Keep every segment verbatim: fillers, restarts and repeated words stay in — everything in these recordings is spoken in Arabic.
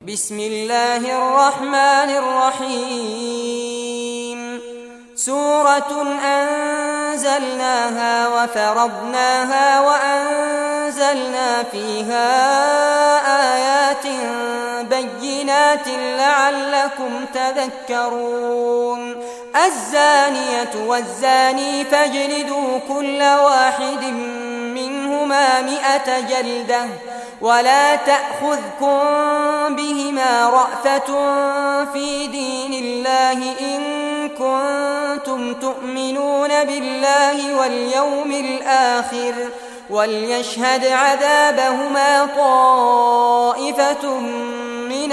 بسم الله الرحمن الرحيم سورة أنزلناها وفرضناها وأنزلنا فيها آيات بينات لعلكم تذكرون الزانية والزاني فاجلدوا كل واحد منهما مئة جلدة ولا تأخذكم بهما رأفة في دين الله إن كنتم تؤمنون بالله واليوم الآخر وليشهد عذابهما طائفة من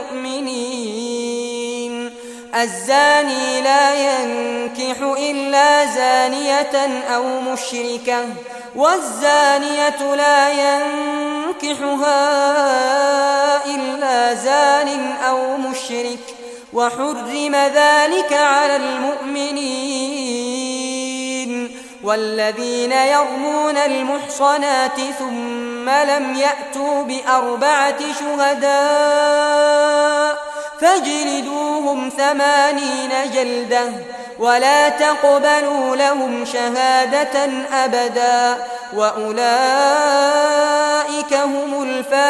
المؤمنين الزاني لا ينكح إلا زانية أو مشركة والزانية لا ينكحها إلا زان أو مشرك وحرم ذلك على المؤمنين والذين يرمون المحصنات ثم لم يأتوا بأربعة شهداء فاجلدوهم ثمانين جلدة ولا تقبلوا لهم شهادة أبدا وأولئك هم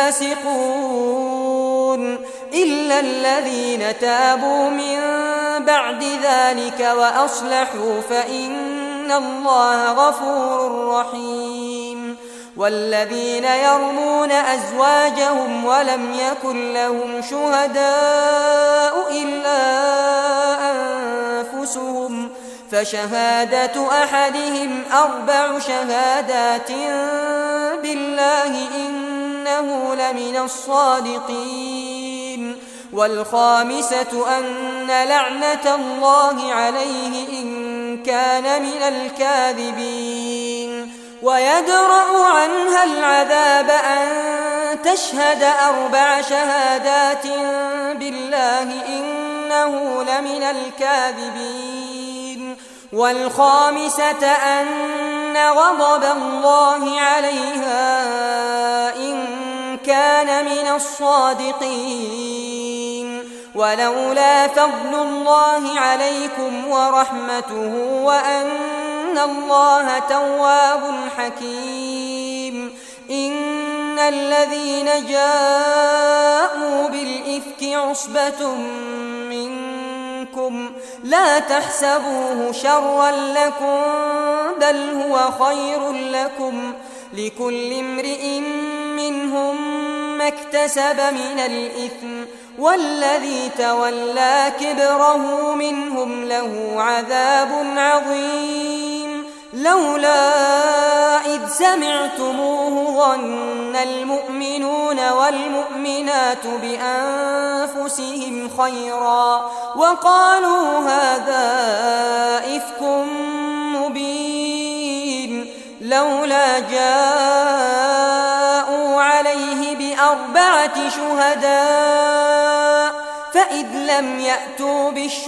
الفاسقون إلا الذين تابوا من بعد ذلك وأصلحوا فإن الله غفور رحيم والذين يرمون أزواجهم ولم يكن لهم شهداء إلا أنفسهم فشهادة أحدهم أربع شهادات بالله إنه لمن الصادقين والخامسة أن لعنة الله عليه إن كان من الكاذبين ويدرأ عنها العذاب أن تشهد أربع شهادات بالله إنه لمن الكاذبين والخامسة أن غضب الله عليها إن كان من الصادقين ولولا فضل الله عليكم ورحمته وأن الله تواب حكيم إن الذين جاءوا بالإفك عصبة منكم لا تحسبوه شرا لكم بل هو خير لكم لكل امرئ منهم ما اكتسب من الإثم والذي تولى كبره منهم له عذاب عظيم لولا إذ سمعتموه ظن المؤمنون والمؤمنات بأنفسهم خيرا وقالوا هذا إفك مبين لولا جاءوا عليه بأربعة شهداء فإذ لم يأتوا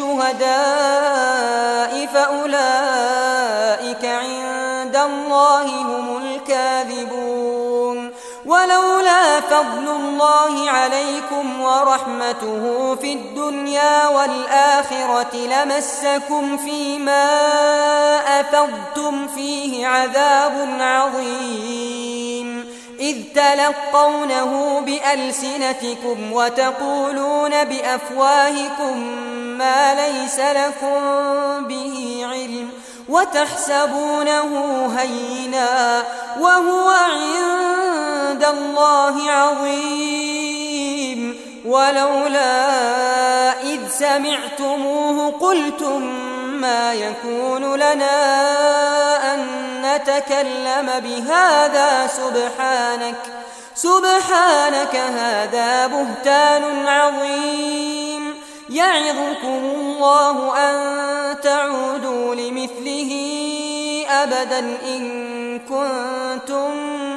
بالشهداء فأولئك عند الله هم الكاذبون ولولا فضل الله عليكم ورحمته في الدنيا والآخرة لمسكم فيما أفضتم فيه عذاب عظيم إذ تلقونه بألسنتكم وتقولون بأفواهكم ما ليس لكم به علم وتحسبونه هينا وهو عند الله عظيم ولولا إذ سمعتموه قلتم ما يكون لنا أن نتكلم بهذا سبحانك سبحانك هذا بهتان عظيم يعظكم الله أن تعودوا لمثله أبدا إن كنتم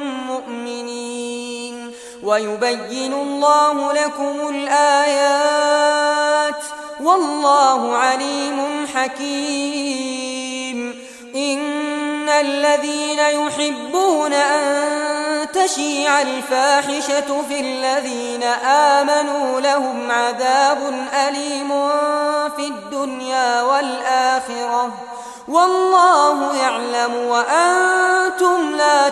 مؤمنين ويبين الله لكم الآيات والله عليم حكيم إن الذين يحبون أن تشيع الفاحشة في الذين آمنوا لهم عذاب أليم في الدنيا والآخرة والله يعلم وأنتم لا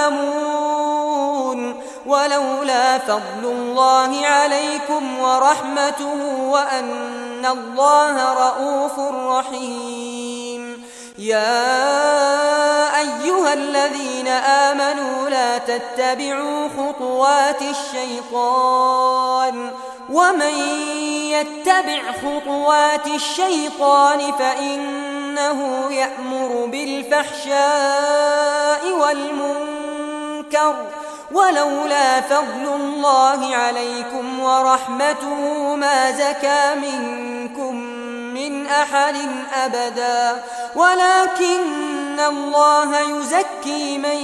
تعلمون ولولا فضل الله عليكم ورحمته وأن الله رؤوف رحيم. يا أيها الذين آمنوا لا تتبعوا خطوات الشيطان ومن يتبع خطوات الشيطان فإنه يأمر بالفحشاء والمنكر ولولا فضل الله عليكم ورحمته ما زكى منكم من أحد أبدا ولكن الله يزكي من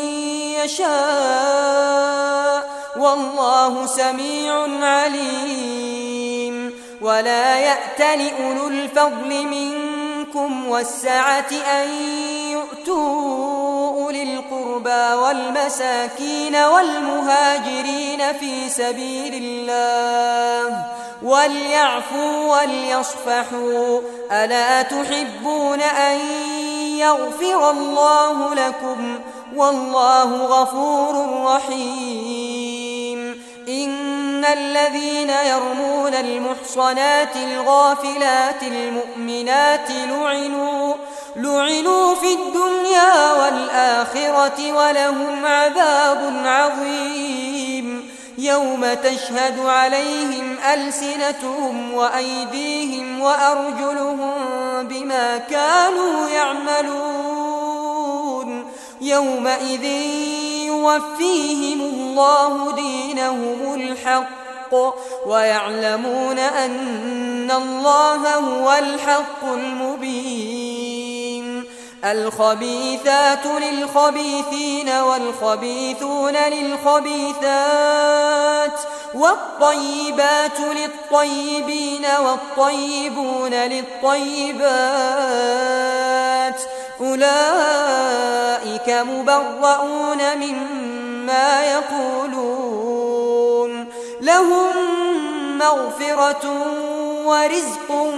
يشاء والله سميع عليم. ولا يأتل أولو الفضل منكم والسعة أن يؤتوا أولي القربى والمساكين والمهاجرين في سبيل الله وليعفوا وليصفحوا ألا تحبون أن يغفر الله لكم والله غفور رحيم. إن الذين يرمون المحصنات الغافلات المؤمنات لعنوا لعنوا في الدنيا والآخرة ولهم عذاب عظيم يوم تشهد عليهم ألسنتهم وأيديهم وأرجلهم بما كانوا يعملون يومئذ يوفيهم الله دينهم الحق ويعلمون أن الله هو الحق المبين. الخبيثات للخبيثين والخبيثون للخبيثات والطيبات للطيبين والطيبون للطيبات أولئك مبرؤون مما يقولون لهم مغفرة ورزق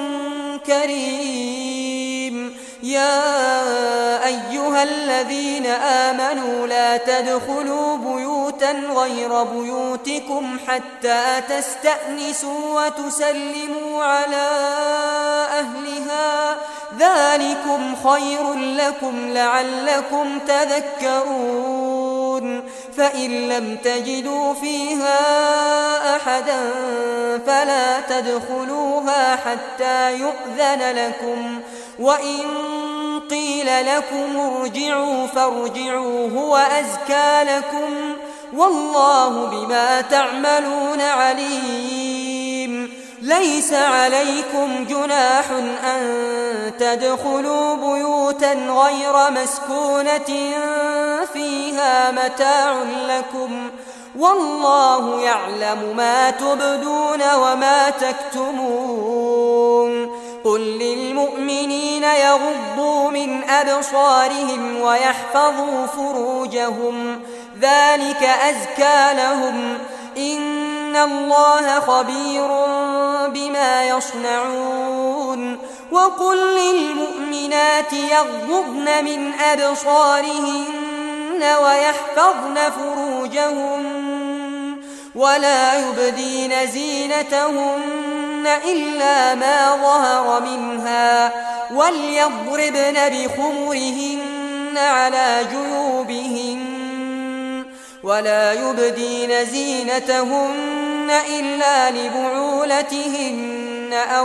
كريم. يا أيها الذين آمنوا لا تدخلوا بيوتا غير بيوتكم حتى تستأنسوا وتسلموا على أهلها ذلكم خير لكم لعلكم تذكرون. فإن لم تجدوا فيها أحدا فلا تدخلوها حتى يؤذن لكم وإن قيل لكم ارجعوا فارجعوا هو أزكى لكم والله بما تعملون عليم. ليس عليكم جناح أن تدخلوا بيوتا غير مسكونة فيها متاع لكم والله يعلم ما تبدون وما تكتمون. قل للمؤمنين يغضوا من أبصارهم ويحفظوا فروجهم ذلك أزكى لهم إن الله خبير بما يصنعون. وقل للمؤمنات يغضضن من أبصارهن ويحفظن فروجهن ولا يبدين زينتهن إلا ما ظهر منها وليضربن بخمرهن على جيوبهن ولا يبدين زينتهن إلا لبعولتهن أو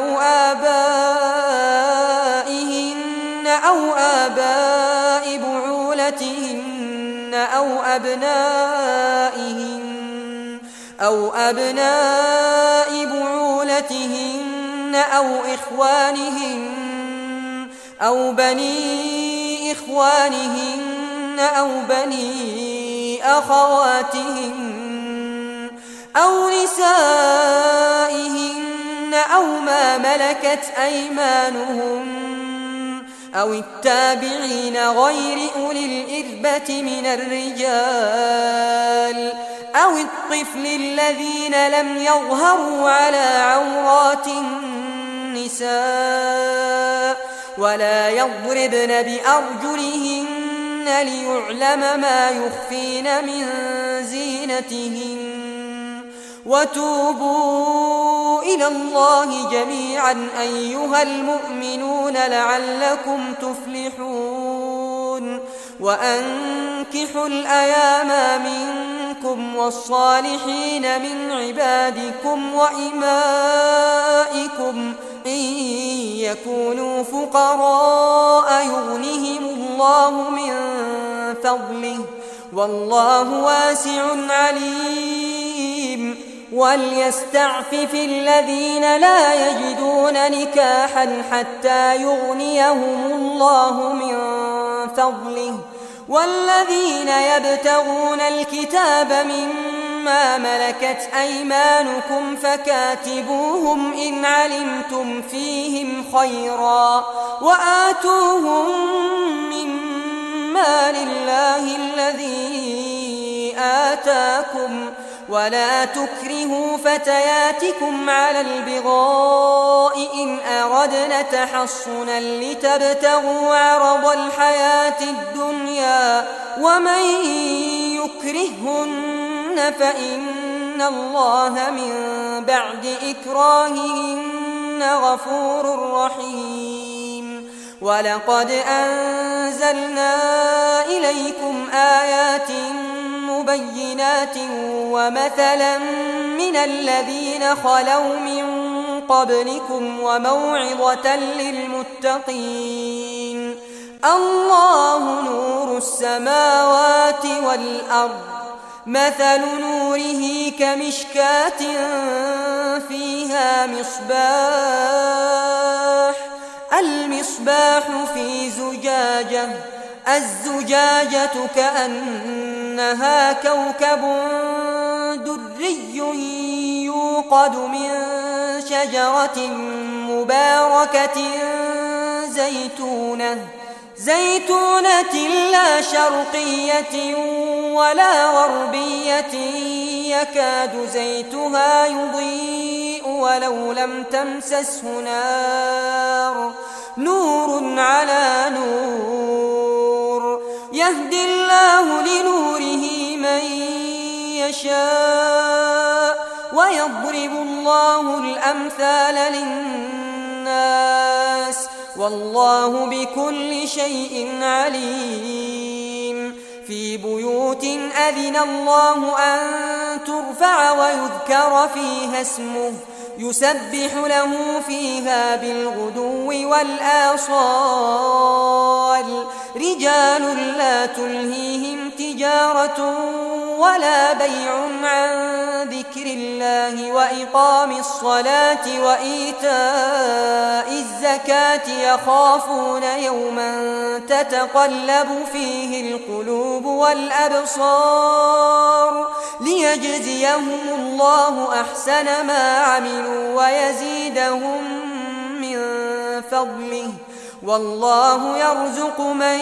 آبائهن أو آباء بعولتهن أو أبنائهن أو أبناء بعولتهن أو إخوانهن أو بني إخوانهن أو بني أخواتهن أو نسائهن أو ما ملكت أيمانهن أو التابعين غير أولي الإربة من الرجال أو الطفل الذين لم يظهروا على عورات النساء ولا يضربن بأرجلهن ليعلم ما يخفين من زينتهن وتوبوا إلى الله جميعا أيها المؤمنون لعلكم تفلحون وأنكحوا الأيام منكم والصالحين من عبادكم وإمائكم إن يكونوا فقراء يغنهم الله من فضله والله واسع عليم وليستعفف الذين لا يجدون نكاحا حتى يغنيهم الله من فضله والذين يبتغون الكتاب مما ملكت أيمانكم فكاتبوهم إن علمتم فيهم خيرا وآتوهم مما لله الذي آتاكم ولا تكرهوا فتياتكم على البغاء إن أردنا تحصنا لتبتغوا عرض الحياة الدنيا ومن يكرهن فإن الله من بعد إكراههن غفور رحيم ولقد أنزلنا إليكم آيات مبينات ومثلا من الذين خلوا من قبلكم وموعظة للمتقين الله نور السماوات والأرض مثل نوره كمشكاة فيها مصباح المصباح في زجاجة الزجاجة كأنها كوكب دري يوقد من شجرة مباركة زيتونة زيتونة لا شرقية ولا غربية يكاد زيتها يضيء ولو لم تمسسه نار نور على نور يهدي الله لنوره من يشاء ويضرب الله الأمثال للناس والله بكل شيء عليم في بيوت أذن الله أن ترفع ويذكر فيها اسمه يسبح له فيها بالغدو والآصال رجال لا تلهيهم تجارة ولا بيع عن ذكر الله وإقام الصلاة وإيتاء الزكاة يخافون يوما تتقلب فيه القلوب والأبصار ليجزيهم الله أحسن ما عملوا ويزيدهم من فضله والله يرزق من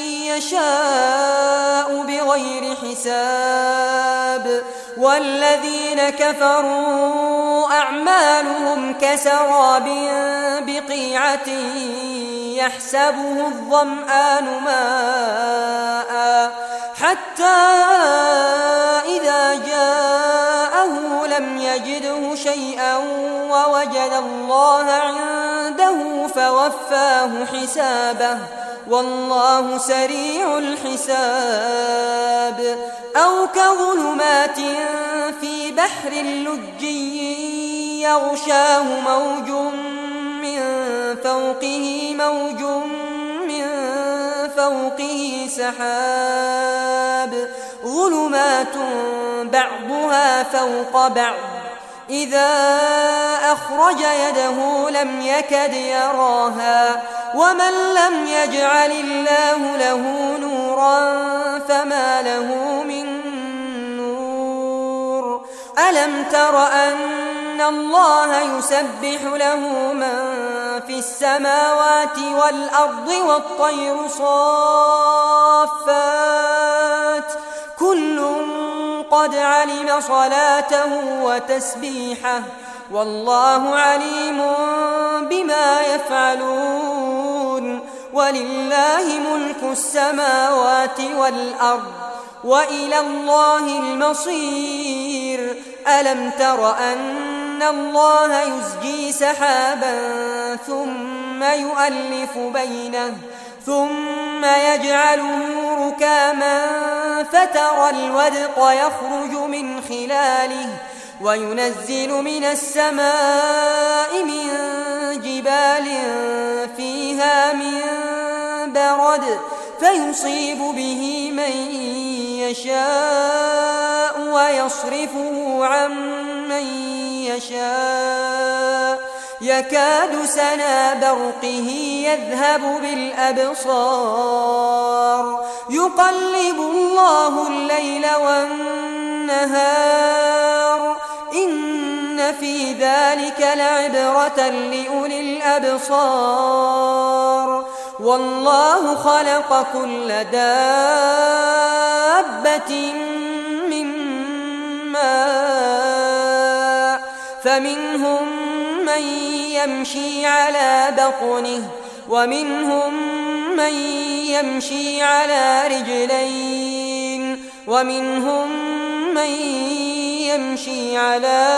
يشاء بغير حساب والذين كفروا أعمالهم كسراب بقيعة يحسبه الظمآن ماء حتى إذا جاءه لم يجده شيئا ووجد الله عنده فوفاه حسابه والله سريع الحساب أو كظلمات في بحر لجي يغشاه موج من فوقه موج من فوقه سحاب ظلمات بعضها فوق بعض إذا أخرج يده لم يكد يراها ومن لم يجعل الله له نورا فما له من نور ألم تر أن أن الله يسبح له من في السماوات والأرض والطير صافات كل قد علم صلاته وتسبيحه والله عليم بما يفعلون ولله ملك السماوات والأرض وإلى الله المصير ألم تر أن الله يزجي سحابا ثم يؤلف بينه ثم يجعله ركاما فترى الودق يخرج من خلاله وينزل من السماء من جبال فيها من برد فيصيب به من يشاء ويصرفه عن من يشاء يكاد سنا برقه يذهب بالأبصار يقلب الله الليل والنهار إن في ذلك لعبرة لأولي الأبصار والله خلق كل دابة من ماء فمنهم من يمشي على بطنه ومنهم من يمشي على رجلين ومنهم من يمشي على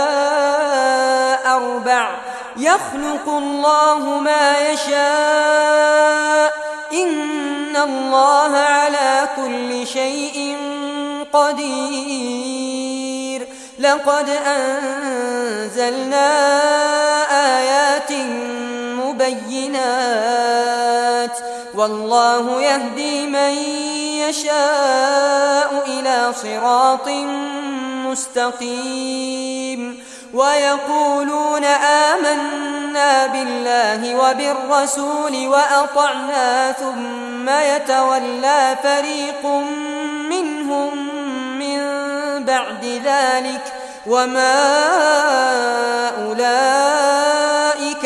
أربع يخلق الله ما يشاء إن الله على كل شيء قدير لقد أنزلنا آيات مبينات والله يهدي من يشاء إلى صراط مستقيم ويقولون آمنا بالله وبالرسول وأطعنا ثم يتولى فريق منهم من بعد ذلك وما أولئك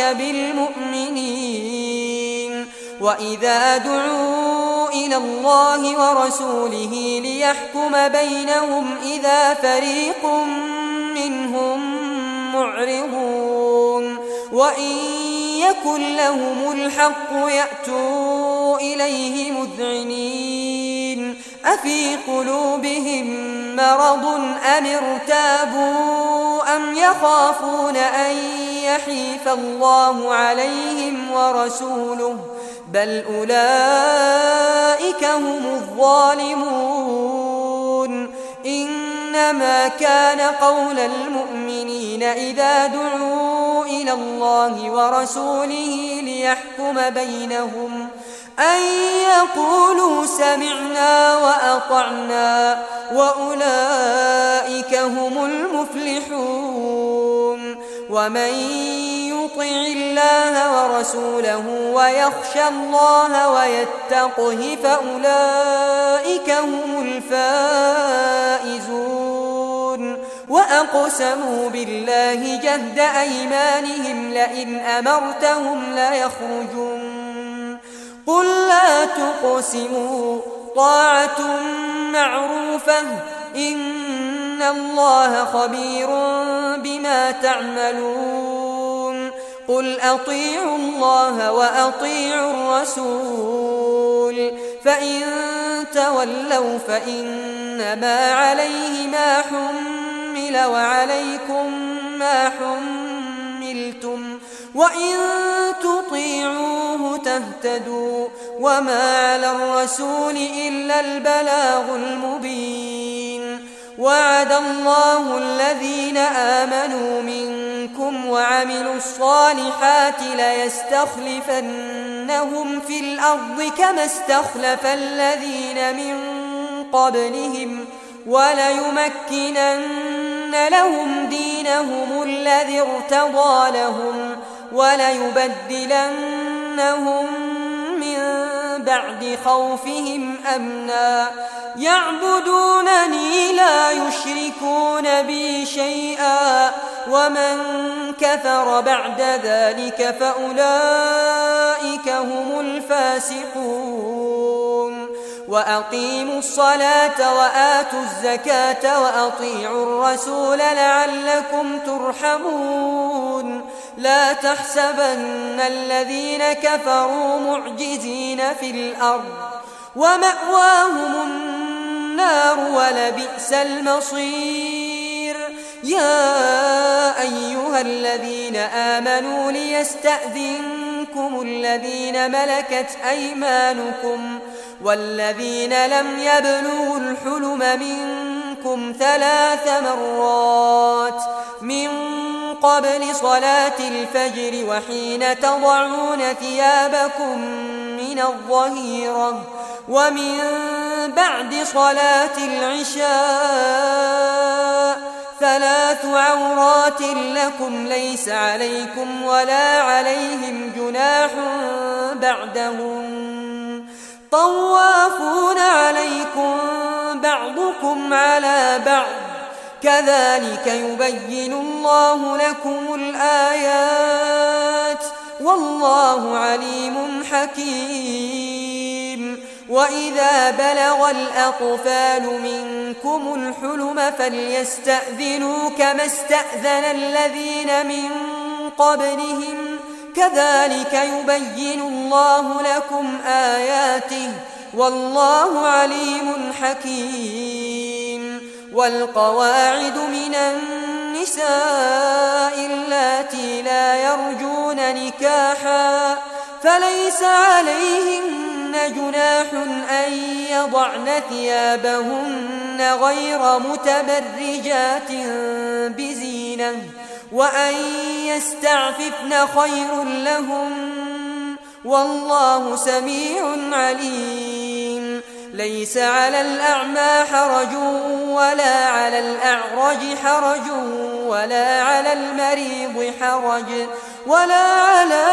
بالمؤمنين وإذا دعوا إلى الله ورسوله ليحكم بينهم إذا فريق منهم معرضون وإن يكن لهم الحق يأتوا إليه مذعنين أفي قلوبهم مرض أم ارتابوا أم يخافون أن يحيف الله عليهم ورسوله بل أولئك هم الظالمون إنما كان قول المؤمنين إذا دعوا إلى الله ورسوله ليحكم بينهم أن يقولوا سمعنا وأطعنا وأولئك هم المفلحون ومن يطع الله ورسوله ويخشى الله ويتقه فأولئك هم الفائزون وأقسموا بالله جهد أيمانهم لئن أمرتهم ليخرجون قل لا تقسموا طاعة معروفة إن الله خبير بما تعملون قل أطيعوا الله وأطيعوا الرسول فإن تولوا فإنما عليه ما حمل وعليكم ما حملتم وإن تطيعوه تهتدوا وما على الرسول إلا البلاغ المبين وعد الله الذين آمنوا منكم وعملوا الصالحات ليستخلفنهم في الأرض كما استخلف الذين من قبلهم وليمكنن لهم دينهم الذي ارتضى لهم وليبدلنهم من بعد خوفهم أمنا يعبدونني لا يشركون بي شيئا ومن كفر بعد ذلك فأولئك هم الفاسقون وأقيموا الصلاة وآتوا الزكاة وأطيعوا الرسول لعلكم ترحمون لا تحسبن الذين كفروا معجزين في الأرض ومأواهم النار ولبئس المصير يا أيها الذين آمنوا ليستأذنكم الذين ملكت أيمانكم والذين لم يبلغوا الحلم منكم ثلاث مرات من قبل صلاة الفجر وحين تضعون ثيابكم من الظهيرة ومن بعد صلاة العشاء ثلاث عورات لكم ليس عليكم ولا عليهم جناح بعدهم طوافون عليكم بعضكم على بعض كذلك يبين الله لكم الآيات والله عليم حكيم وإذا بلغ الأطفال منكم الحلم فليستأذنوا كما استأذن الذين من قبلهم كذلك يبين الله لكم آياته والله عليم حكيم والقواعد من النساء اللاتي لا يرجون نكاحا فليس عليهن جناح أن يضعن ثيابهن غير متبرجات بزينة وأن يستعففن خير لهم والله سميع عليم ليس على الأعمى حرج ولا على الأعرج حرج ولا على المريض حرج ولا على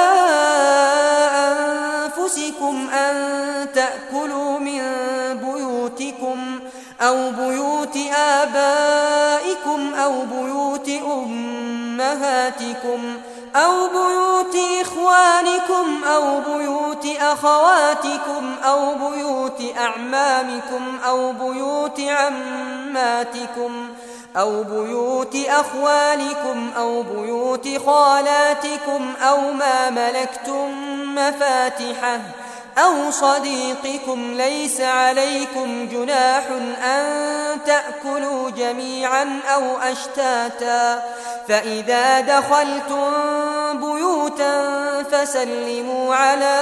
أنفسكم أن تأكلوا من بيوتكم أو بيوت آبائكم أو بيوت أمهاتكم أو بيوت إخوانكم أو بيوت أخواتكم أو بيوت أعمامكم أو بيوت عماتكم أو بيوت أخوالكم أو بيوت خالاتكم أو ما ملكتم مفاتحه أو صديقكم ليس عليكم جناح أن تأكلوا جميعا أو أشتاتا فإذا دخلتم بيوتا فسلموا على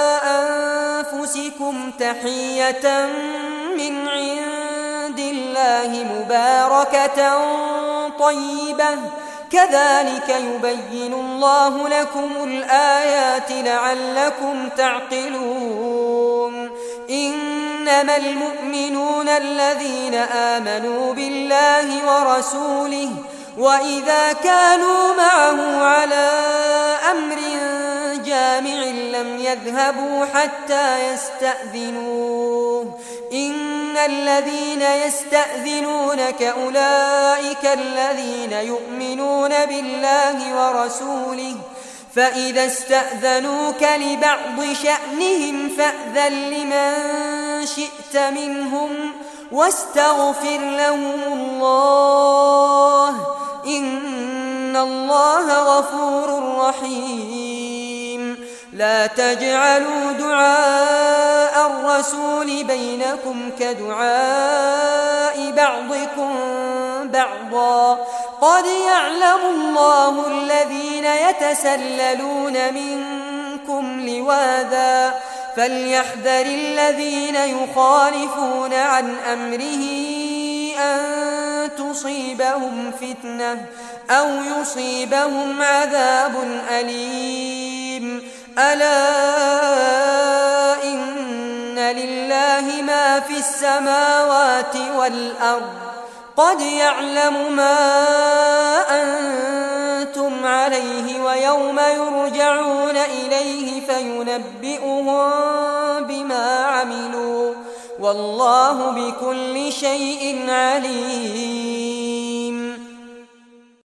أنفسكم تحية من عند الله مباركة طيبة كذلك يبين الله لكم الآيات لعلكم تعقلون إنما المؤمنون الذين آمنوا بالله ورسوله وإذا كانوا معه على أمر جامع لم يذهبوا حتى يستأذنوه إن الذين يستأذنونك أولئك الذين يؤمنون بالله ورسوله فإذا استأذنوك لبعض شأنهم فأذن لمن شئت منهم واستغفر لهم الله إن الله غفور رحيم لا تجعلوا دعاء الرسول بينكم كدعاء بعضكم بعضا قد يعلم الله الذين يتسللون منكم لواذا فليحذر الذين يخالفون عن أمره أن تصيبهم فتنة أو يصيبهم عذاب أليم ألا إن لله ما في السماوات والأرض قد يعلم ما أنتم عليه ويوم يرجعون إليه فينبئهم بما عملوا والله بكل شيء عليم